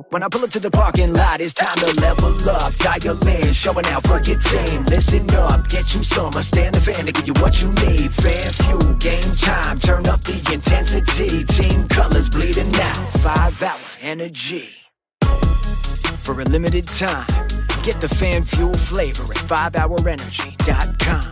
When I pull up to the parking lot, it's time to level up. Dial in, showing out for your team. Listen up, get you some. Stand the fan to give you what you need. Fan fuel, game time, turn up the intensity. Team colors bleeding out, 5-hour energy. For a limited time, get the fan fuel flavor at 5hourenergy.com.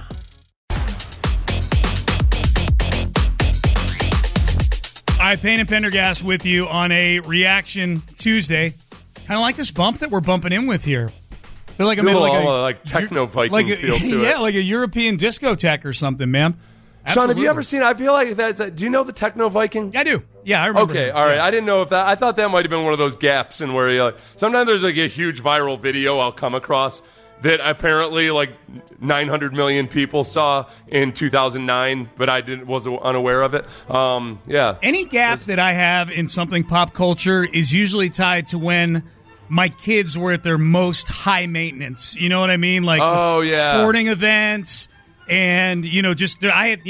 All right, Payne and Pendergast with you on a Reaction Tuesday. Kind of like this bump that we're bumping in with here. They're like like techno Viking feel to it. Yeah, like a European discotheque or something, man. Absolutely. Sean, have you ever seen? I feel like that's. Do you know the techno Viking? Yeah, I do. Yeah, I remember. Okay, all right. Yeah. I didn't know if that. I thought that might have been one of those gaps in where you sometimes there's like a huge viral video I'll come across that apparently like 900 million people saw in 2009, but I was unaware of it. Yeah. Any gap that I have in something pop culture is usually tied to when my kids were at their most high maintenance. You know what I mean? Like sporting events. And, just I had,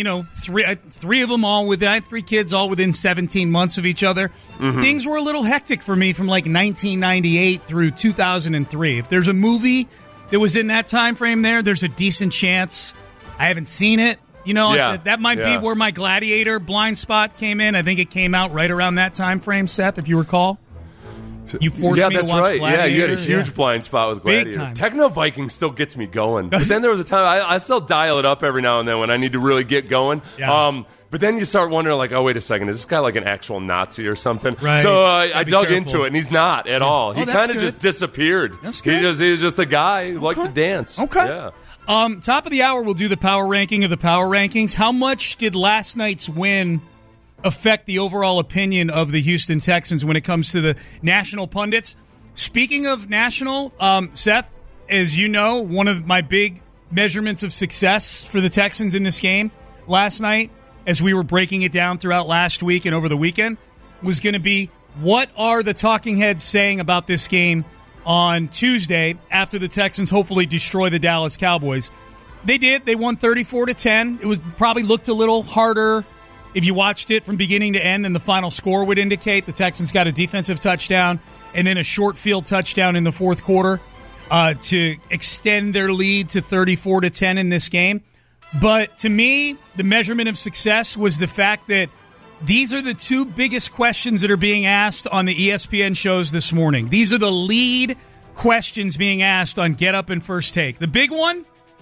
three of them I had 3 kids all within 17 months of each other. Mm-hmm. Things were a little hectic for me from like 1998 through 2003. If there's a movie that was in that time frame there's a decent chance I haven't seen it. That might be where my Gladiator blind spot came in. I think it came out right around that time frame, Seth, if you recall. You forced me to watch Gladiator. Yeah, you had a huge blind spot with Gladiator. Big time. Techno Viking still gets me going. But then there was a time, I still dial it up every now and then when I need to really get going. Yeah. But then you start wondering, like, oh, wait a second, is this guy like an actual Nazi or something? Right. So I dug into it, and he's not at all. He kind of just disappeared. That's good. He's just a guy who liked to dance. Okay. Yeah. Top of the hour, we'll do the power ranking of the power rankings. How much did last night's win affect the overall opinion of the Houston Texans when it comes to the national pundits? Speaking of national, Seth, as you know, one of my big measurements of success for the Texans in this game last night, as we were breaking it down throughout last week and over the weekend, was going to be what are the talking heads saying about this game on Tuesday after the Texans hopefully destroy the Dallas Cowboys. They did. They won 34-10. It was probably looked a little harder if you watched it from beginning to end than the final score would indicate. The Texans got a defensive touchdown and then a short field touchdown in the fourth quarter to extend their lead to 34-10 in this game. But to me, the measurement of success was the fact that these are the 2 biggest questions that are being asked on the ESPN shows this morning. These are the lead questions being asked on Get Up and First Take. The big one,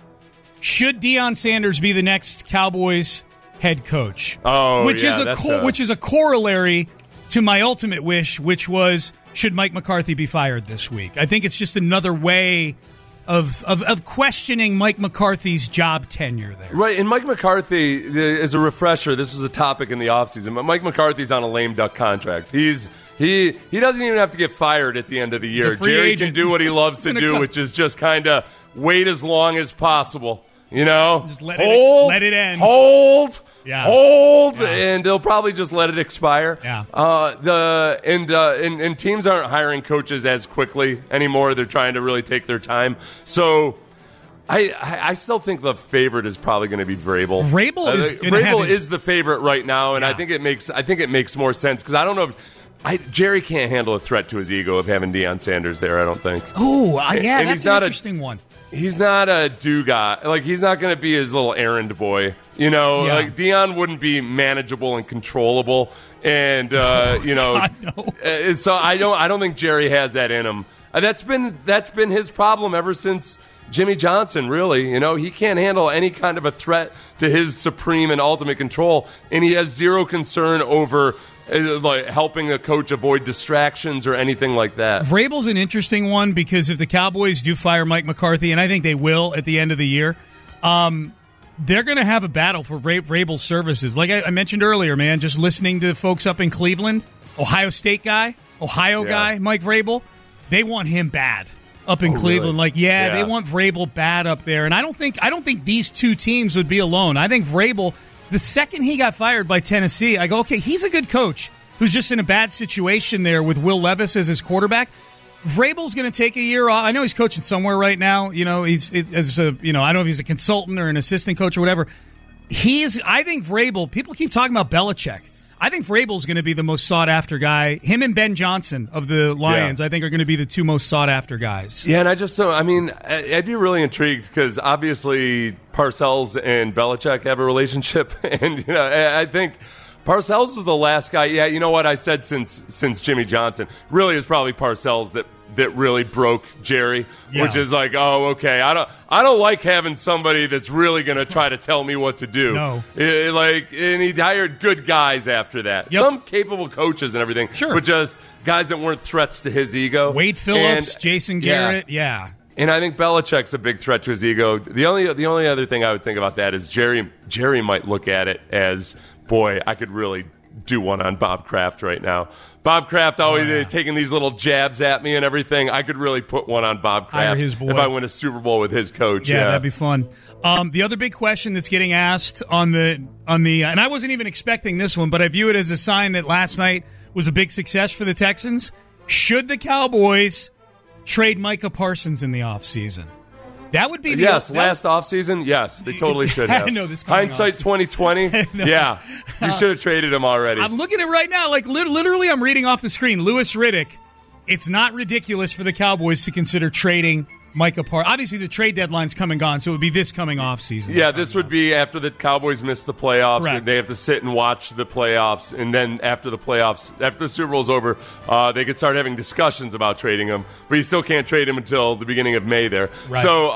should Deion Sanders be the next Cowboys head coach? Which is a corollary to my ultimate wish, which was, should Mike McCarthy be fired this week? I think it's just another way of questioning Mike McCarthy's job tenure there. Right, and Mike McCarthy, as a refresher, this was a topic in the offseason, but Mike McCarthy's on a lame duck contract. He doesn't even have to get fired at the end of the year. Jerry agent. can do what he loves to do, which is just kind of wait as long as possible. Just let it end. Hold, Yeah. and they'll probably just let it expire. Yeah. And teams aren't hiring coaches as quickly anymore. They're trying to really take their time. So I still think the favorite is probably going to be Vrabel. Vrabel is the favorite right now, and I think it makes more sense because I don't know if Jerry can't handle a threat to his ego of having Deion Sanders there. I don't think. Oh, yeah, that's an interesting one. He's not a do guy. Like, he's not going to be his little errand boy. Like Deion wouldn't be manageable and controllable. And, God, no. So I don't think Jerry has that in him. That's been his problem ever since Jimmy Johnson, really. He can't handle any kind of a threat to his supreme and ultimate control. And he has zero concern over like helping a coach avoid distractions or anything like that. Vrabel's an interesting one because if the Cowboys do fire Mike McCarthy, and I think they will at the end of the year, they're going to have a battle for Vrabel's services. Like I mentioned earlier, man, just listening to folks up in Cleveland, Ohio State guy, guy, Mike Vrabel, they want him bad up in Cleveland. Really? They want Vrabel bad up there. And I don't think these 2 teams would be alone. I think Vrabel, the second he got fired by Tennessee, I go, okay, he's a good coach who's just in a bad situation there with Will Levis as his quarterback. Vrabel's going to take a year off. I know he's coaching somewhere right now. I don't know if he's a consultant or an assistant coach or whatever. I think Vrabel, people keep talking about Belichick. I think Vrabel's going to be the most sought-after guy. Him and Ben Johnson of the Lions, I think, are going to be the two most sought-after guys. Yeah, and I'd be really intrigued because obviously Parcells and Belichick have a relationship, and I think Parcells was the last guy. Yeah, you know what I said since Jimmy Johnson. Really, it's probably Parcells that really broke Jerry, which is like, oh, okay, I don't like having somebody that's really going to try to tell me what to do. No. And he hired good guys after that. Yep. Some capable coaches and everything, but just guys that weren't threats to his ego. Wade Phillips, Jason Garrett, And I think Belichick's a big threat to his ego. The only other thing I would think about that is Jerry might look at it as, boy, I could really do one on Bob Kraft right now. Bob Kraft always taking these little jabs at me and everything. I could really put one on Bob Kraft if I win a Super Bowl with his coach. Yeah, that'd be fun. The other big question that's getting asked on the and I wasn't even expecting this one, but I view it as a sign that last night was a big success for the Texans. Should the Cowboys trade Micah Parsons in the offseason? That would be last offseason. Yes, they totally should have. I know this. Hindsight 2020. Yeah, you should have traded him already. I'm looking at it right now. Like literally, I'm reading off the screen. Louis Riddick. It's not ridiculous for the Cowboys to consider trading Micah Parsons. Obviously, the trade deadline's come and gone, so it would be this coming off season. Yeah, this would be after the Cowboys miss the playoffs. Correct. And they have to sit and watch the playoffs, and then after the Super Bowl's over, they could start having discussions about trading him. But you still can't trade him until the beginning of May there. Right. So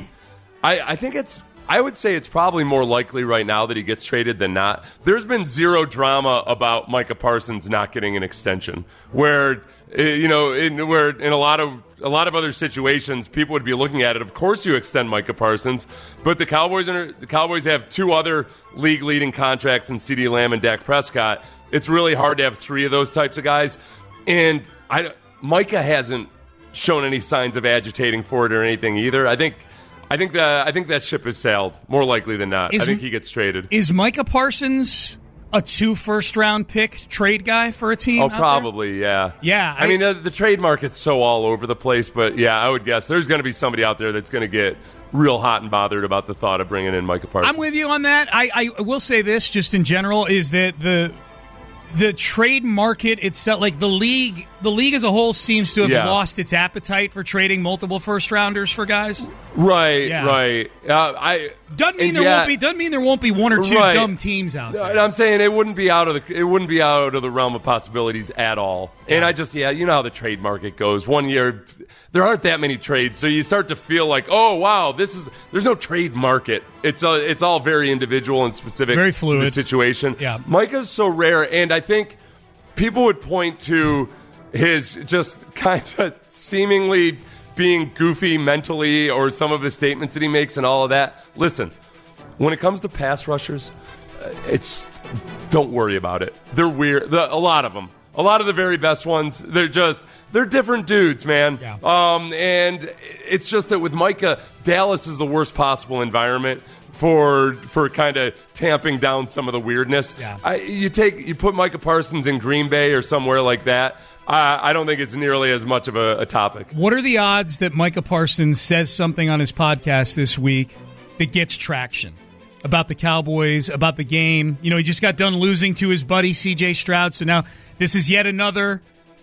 I think I would say it's probably more likely right now that he gets traded than not. There's been zero drama about Micah Parsons not getting an extension, where in a lot of other situations, people would be looking at it. Of course, you extend Micah Parsons, but the Cowboys have two other league-leading contracts in CeeDee Lamb and Dak Prescott. It's really hard to have three of those types of guys, and Micah hasn't shown any signs of agitating for it or anything either. I think that ship has sailed more likely than not. I think he gets traded. Is Micah Parsons a 2 first-round pick trade guy for a team? Oh, probably, yeah. Yeah. I mean, the trade market's so all over the place, but yeah, I would guess there's going to be somebody out there that's going to get real hot and bothered about the thought of bringing in Micah Parsons. I'm with you on that. I will say this, just in general, is that the trade market itself, like the league as a whole, seems to have lost its appetite for trading multiple first-rounders for guys. Right. Doesn't mean there won't be one or two dumb teams out there. I'm saying it wouldn't be out of the realm of possibilities at all. And I just you know how the trade market goes. 1 year there aren't that many trades, so you start to feel like, oh wow, there's no trade market. It's all very individual and specific, very fluid to the situation. Yeah. Micah's so rare, and I think people would point to his just kind of seemingly being goofy mentally, or some of the statements that he makes and all of that. Listen, when it comes to pass rushers, don't worry about it. They're weird. A lot of them. A lot of the very best ones, they're different dudes, man. Yeah. And it's just that with Micah, Dallas is the worst possible environment for kind of tamping down some of the weirdness. Yeah. You put Micah Parsons in Green Bay or somewhere like that, I don't think it's nearly as much of a topic. What are the odds that Micah Parsons says something on his podcast this week that gets traction about the Cowboys, about the game? You know, he just got done losing to his buddy C.J. Stroud, so now this is yet another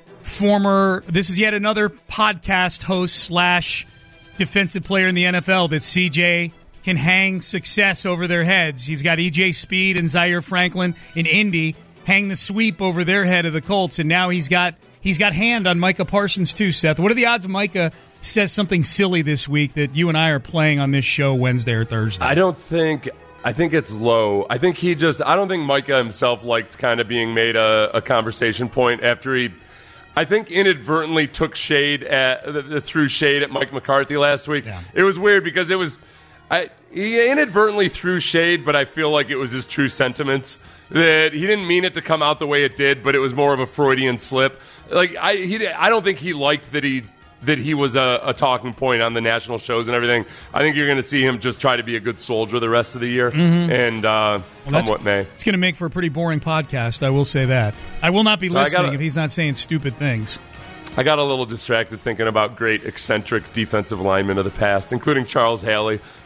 podcast host / defensive player in the NFL that C.J. can hang success over their heads. He's got E.J. Speed and Zaire Franklin in Indy hang the sweep over their head of the Colts, and now he's got hand on Micah Parsons too, Seth. What are the odds Micah says something silly this week that you and I are playing on this show Wednesday or Thursday? I think it's low. I think I don't think Micah himself liked kind of being made a conversation point after he, I think, inadvertently threw shade at Mike McCarthy last week. Yeah. It was weird because he inadvertently threw shade, but I feel like it was his true sentiments. That he didn't mean it to come out the way it did, but it was more of a Freudian slip. Like I don't think he liked that he was a talking point on the national shows and everything. I think you're going to see him just try to be a good soldier the rest of the year, and come what may. It's going to make for a pretty boring podcast, I will say that. I will not be listening if he's not saying stupid things. I got a little distracted thinking about great eccentric defensive linemen of the past, including Charles Haley,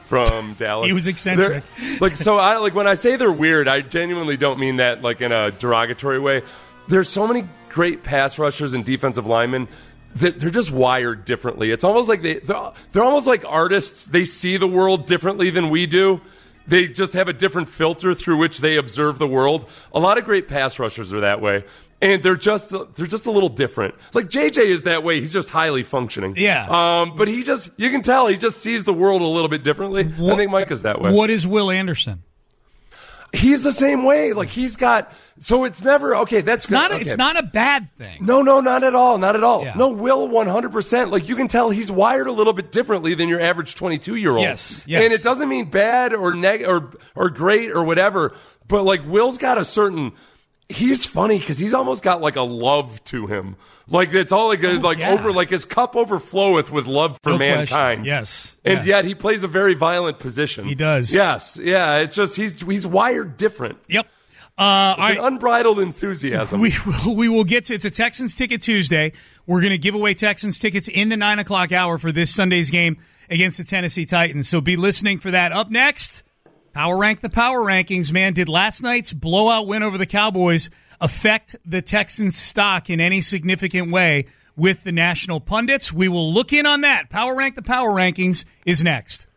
from Dallas. He was eccentric. When I say they're weird, I genuinely don't mean that like in a derogatory way. There's so many great pass rushers and defensive linemen that they're just wired differently. It's almost like they're almost like artists. They see the world differently than we do. They just have a different filter through which they observe the world. A lot of great pass rushers are that way. And they're just a little different. Like JJ is that way. He's just highly functioning. Yeah. But you can tell he just sees the world a little bit differently. I think Mike is that way. What is Will Anderson? He's the same way. Like he's got. So it's never okay. That's not. Okay. It's not a bad thing. No, not at all. Not at all. Yeah. No, Will 100%. Like you can tell he's wired a little bit differently than your average 22-year-old. Yes. And it doesn't mean bad or or great or whatever. But like Will's got a certain. He's funny because he's almost got like a love to him. Like it's all like his cup overfloweth with love for mankind. Yes. And yet he plays a very violent position. He does. Yes. Yeah. It's just he's wired different. Yep. It's an unbridled enthusiasm. We will get to it's a Texans Ticket Tuesday. We're going to give away Texans tickets in the 9 o'clock hour for this Sunday's game against the Tennessee Titans. So be listening for that. Up next, Power Rank the Power Rankings, man. Did last night's blowout win over the Cowboys affect the Texans' stock in any significant way with the national pundits? We will look in on that. Power Rank the Power Rankings is next.